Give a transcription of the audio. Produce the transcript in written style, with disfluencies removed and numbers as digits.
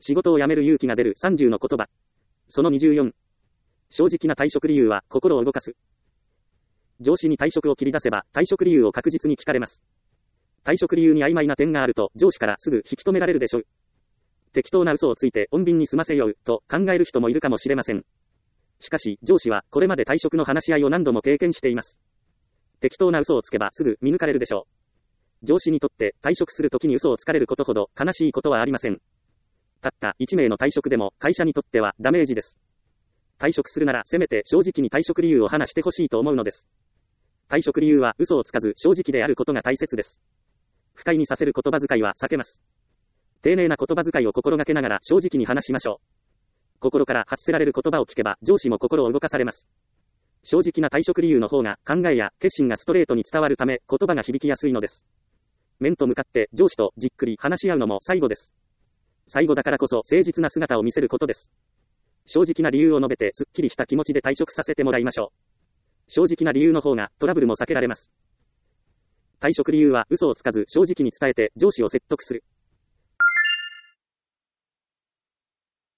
仕事を辞める勇気が出る30の言葉。その24。正直な退職理由は心を動かす。上司に退職を切り出せば退職理由を確実に聞かれます。退職理由に曖昧な点があると上司からすぐ引き止められるでしょう。適当な嘘をついて穏便に済ませようと考える人もいるかもしれません。しかし上司はこれまで退職の話し合いを何度も経験しています。適当な嘘をつけばすぐ見抜かれるでしょう。上司にとって退職するときに嘘をつかれることほど悲しいことはありません。たった1名の退職でも会社にとってはダメージです。退職するならせめて正直に退職理由を話してほしいと思うのです。退職理由は嘘をつかず正直であることが大切です。不快にさせる言葉遣いは避けます。丁寧な言葉遣いを心がけながら正直に話しましょう。心から発せられる言葉を聞けば上司も心を動かされます。正直な退職理由の方が考えや決心がストレートに伝わるため言葉が響きやすいのです。面と向かって上司とじっくり話し合うのも最後です。最後だからこそ誠実な姿を見せることです。正直な理由を述べてすっきりした気持ちで退職させてもらいましょう。正直な理由の方がトラブルも避けられます。退職理由は嘘をつかず正直に伝えて上司を説得する。